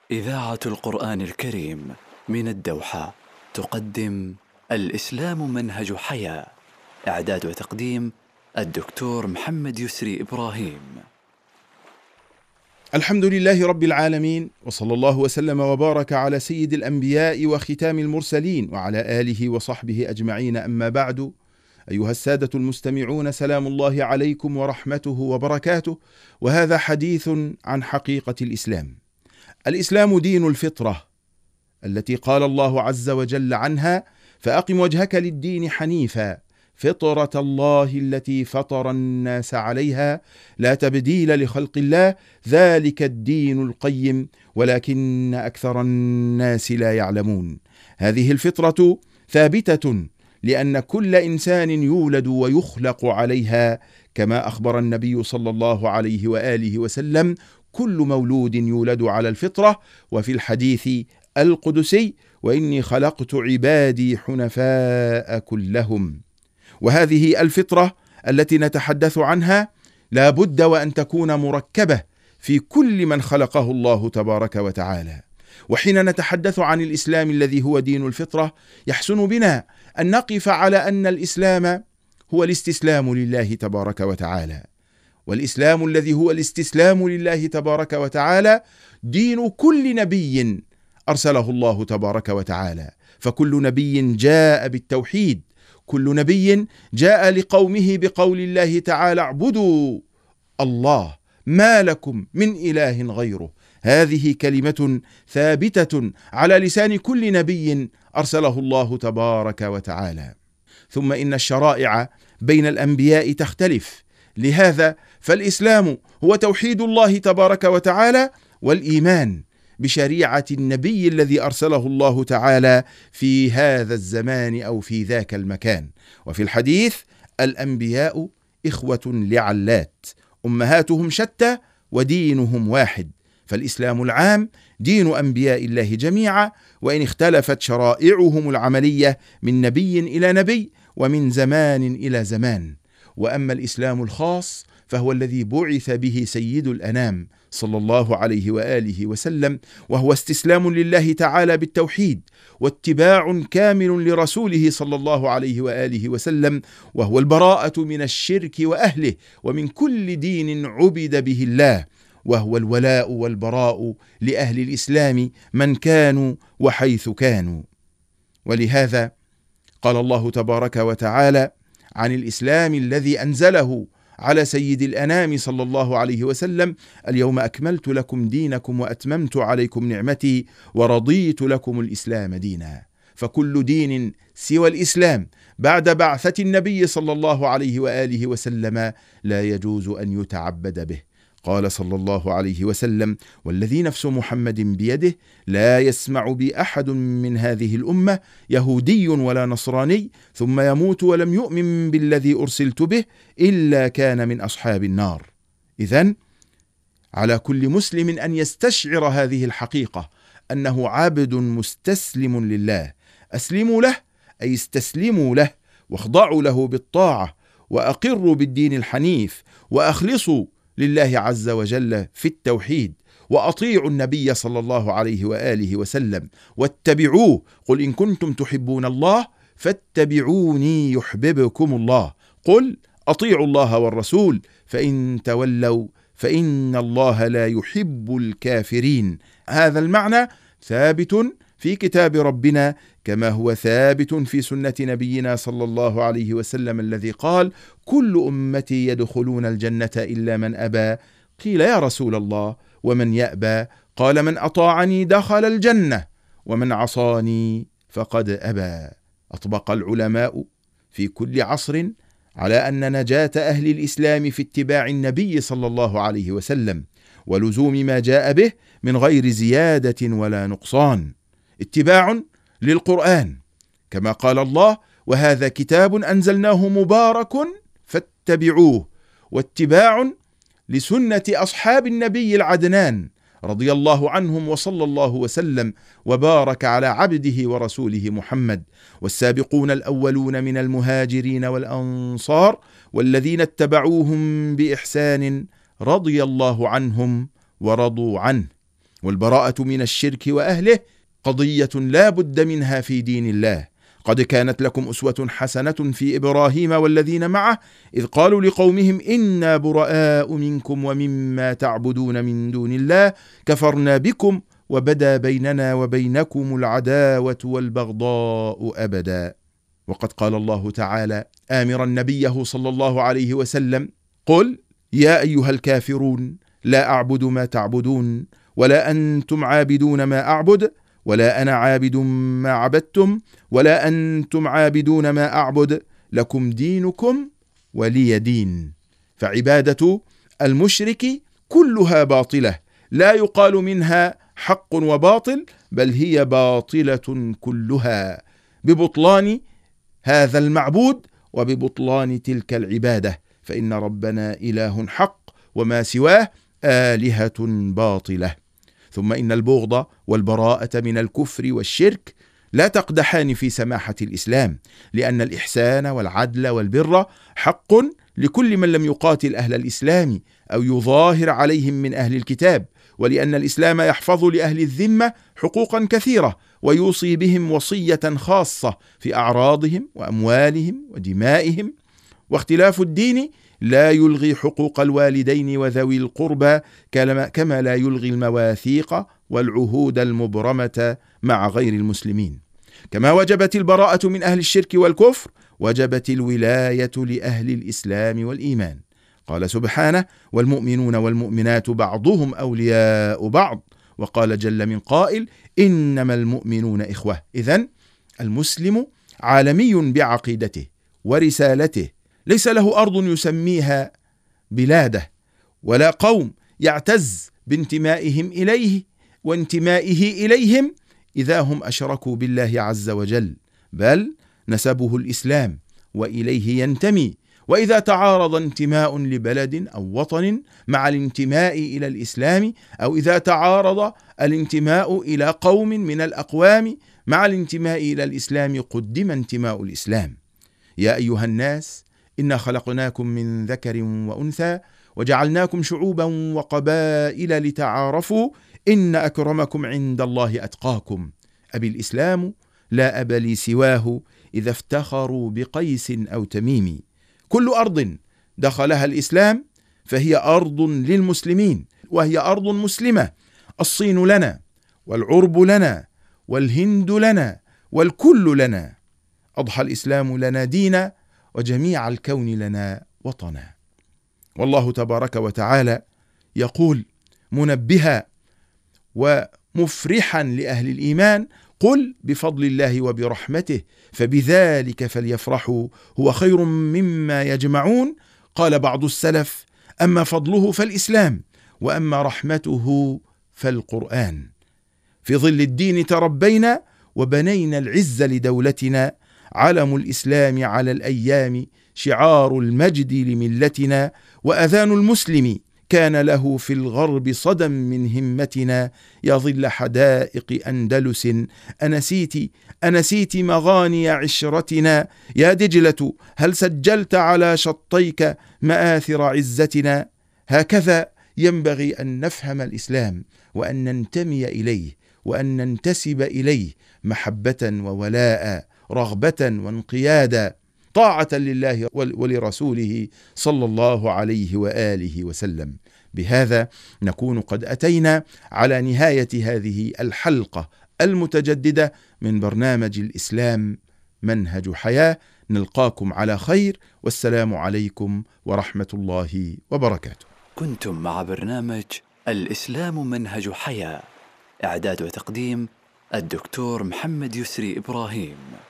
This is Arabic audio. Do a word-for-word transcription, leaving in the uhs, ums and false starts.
إذاعة القرآن الكريم من الدوحة تقدم الإسلام منهج حياة. إعداد وتقديم الدكتور محمد يسري إبراهيم. الحمد لله رب العالمين، وصلى الله وسلم وبارك على سيد الأنبياء وختام المرسلين وعلى آله وصحبه أجمعين، أما بعد. أيها السادة المستمعون، سلام الله عليكم ورحمته وبركاته، وهذا حديث عن حقيقة الإسلام. الإسلام دين الفطرة التي قال الله عز وجل عنها: فأقم وجهك للدين حنيفا فطرة الله التي فطر الناس عليها لا تبديل لخلق الله ذلك الدين القيم ولكن أكثر الناس لا يعلمون. هذه الفطرة ثابتة لأن كل إنسان يولد ويخلق عليها، كما أخبر النبي صلى الله عليه وآله وسلم: كل مولود يولد على الفطرة. وفي الحديث القدسي: وإني خلقت عبادي حنفاء كلهم. وهذه الفطرة التي نتحدث عنها لا بد وأن تكون مركبة في كل من خلقه الله تبارك وتعالى. وحين نتحدث عن الإسلام الذي هو دين الفطرة، يحسن بنا أن نقف على أن الإسلام هو الاستسلام لله تبارك وتعالى، والإسلام الذي هو الاستسلام لله تبارك وتعالى دين كل نبي أرسله الله تبارك وتعالى. فكل نبي جاء بالتوحيد، كل نبي جاء لقومه بقول الله تعالى: اعبدوا الله ما لكم من إله غيره. هذه كلمة ثابتة على لسان كل نبي أرسله الله تبارك وتعالى. ثم إن الشرائع بين الأنبياء تختلف، لهذا فالإسلام هو توحيد الله تبارك وتعالى والإيمان بشريعة النبي الذي أرسله الله تعالى في هذا الزمان أو في ذاك المكان. وفي الحديث: الأنبياء إخوة لعلات، أمهاتهم شتى ودينهم واحد. فالإسلام العام دين أنبياء الله جميعا، وإن اختلفت شرائعهم العملية من نبي إلى نبي ومن زمان إلى زمان. وأما الإسلام الخاص فهو الذي بعث به سيد الأنام صلى الله عليه وآله وسلم، وهو استسلام لله تعالى بالتوحيد واتباع كامل لرسوله صلى الله عليه وآله وسلم، وهو البراءة من الشرك وأهله ومن كل دين عبد به الله، وهو الولاء والبراء لأهل الإسلام من كانوا وحيث كانوا. ولهذا قال الله تبارك وتعالى عن الإسلام الذي أنزله على سيد الأنام صلى الله عليه وسلم: اليوم أكملت لكم دينكم وأتممت عليكم نعمتي ورضيت لكم الإسلام دينا. فكل دين سوى الإسلام بعد بعثة النبي صلى الله عليه وآله وسلم لا يجوز أن يتعبد به. قال صلى الله عليه وسلم: والذي نفس محمد بيده لا يسمع بي أحد من هذه الأمة يهودي ولا نصراني ثم يموت ولم يؤمن بالذي أرسلت به إلا كان من أصحاب النار. إذن على كل مسلم أن يستشعر هذه الحقيقة، أنه عبد مستسلم لله. أسلموا له أي استسلموا له واخضعوا له بالطاعة، وأقروا بالدين الحنيف، وأخلصوا لله عز وجل في التوحيد، وأطيعوا النبي صلى الله عليه وآله وسلم واتبعوه. قل إن كنتم تحبون الله فاتبعوني يحببكم الله. قل أطيعوا الله والرسول فإن تولوا فإن الله لا يحب الكافرين. هذا المعنى ثابت في كتاب ربنا، كما هو ثابت في سنة نبينا صلى الله عليه وسلم الذي قال: كل أمتي يدخلون الجنة إلا من أبى. قيل: يا رسول الله ومن يأبى؟ قال: من أطاعني دخل الجنة ومن عصاني فقد أبى. أطبق العلماء في كل عصر على أن نجاة أهل الإسلام في اتباع النبي صلى الله عليه وسلم ولزوم ما جاء به من غير زيادة ولا نقصان. اتباع للقرآن كما قال الله: وهذا كتاب أنزلناه مبارك فاتبعوه. واتباع لسنة أصحاب النبي العدنان رضي الله عنهم، وصلى الله وسلم وبارك على عبده ورسوله محمد. والسابقون الأولون من المهاجرين والأنصار والذين اتبعوهم بإحسان رضي الله عنهم ورضوا عنه. والبراءة من الشرك وأهله قضية لا بد منها في دين الله. قد كانت لكم أسوة حسنة في إبراهيم والذين معه إذ قالوا لقومهم إنا براء منكم ومما تعبدون من دون الله كفرنا بكم وبدا بيننا وبينكم العداوة والبغضاء أبدا. وقد قال الله تعالى آمرا نبيه صلى الله عليه وسلم: قل يا أيها الكافرون لا أعبد ما تعبدون ولا أنتم عابدون ما أعبد ولا أنا عابد ما عبدتم ولا أنتم عابدون ما أعبد لكم دينكم ولي دين. فعبادة المشرك كلها باطلة، لا يقال منها حق وباطل، بل هي باطلة كلها، ببطلان هذا المعبود وببطلان تلك العبادة، فإن ربنا إله حق وما سواه آلهة باطلة. ثم إن البغض والبراءة من الكفر والشرك لا تقدحان في سماحة الإسلام، لأن الإحسان والعدل والبر حق لكل من لم يقاتل أهل الإسلام أو يظاهر عليهم من أهل الكتاب، ولأن الإسلام يحفظ لأهل الذمة حقوقا كثيرة ويوصي بهم وصية خاصة في أعراضهم وأموالهم ودمائهم. واختلاف الدين لا يلغي حقوق الوالدين وذوي القربى كما لا يلغي المواثيق والعهود المبرمة مع غير المسلمين. كما وجبت البراءة من أهل الشرك والكفر وجبت الولاية لأهل الإسلام والإيمان. قال سبحانه: والمؤمنون والمؤمنات بعضهم أولياء بعض. وقال جل من قائل: إنما المؤمنون إخوة. إذن المسلم عالمي بعقيدته ورسالته، ليس له أرض يسميها بلاده ولا قوم يعتز بانتمائهم إليه وانتمائه إليهم إذا هم أشركوا بالله عز وجل، بل نسبه الإسلام وإليه ينتمي. وإذا تعارض انتماء لبلد أو وطن مع الانتماء إلى الإسلام، أو إذا تعارض الانتماء إلى قوم من الأقوام مع الانتماء إلى الإسلام، قدم انتماء الإسلام. يا أيها الناس إنا خلقناكم من ذكر وأنثى وجعلناكم شعوبا وقبائل لتعارفوا إن أكرمكم عند الله أتقاكم. أبي الإسلام لا أب لي سواه إذا افتخروا بقيس أو تميم. كل أرض دخلها الإسلام فهي أرض للمسلمين، وهي أرض مسلمة. الصين لنا والعرب لنا والهند لنا والكل لنا. أضحى الإسلام لنا دينا وجميع الكون لنا وطنا. والله تبارك وتعالى يقول منبها ومفرحا لأهل الإيمان: قل بفضل الله وبرحمته فبذلك فليفرحوا هو خير مما يجمعون. قال بعض السلف: أما فضله فالإسلام، وأما رحمته فالقرآن. في ظل الدين تربينا وبنينا العز لدولتنا. علم الإسلام على الأيام شعار المجد لملتنا، وأذان المسلم كان له في الغرب صدى من همتنا. يا ظل حدائق أندلس أنسيت أنسيت مغاني عشرتنا. يا دجلة هل سجلت على شطيك مآثر عزتنا. هكذا ينبغي أن نفهم الإسلام وأن ننتمي إليه وأن ننتسب إليه محبة وولاء، رغبة وانقيادا، طاعة لله ولرسوله صلى الله عليه وآله وسلم. بهذا نكون قد أتينا على نهاية هذه الحلقة المتجددة من برنامج الإسلام منهج حياة. نلقاكم على خير، والسلام عليكم ورحمة الله وبركاته. كنتم مع برنامج الإسلام منهج حياة، إعداد وتقديم الدكتور محمد يسري إبراهيم.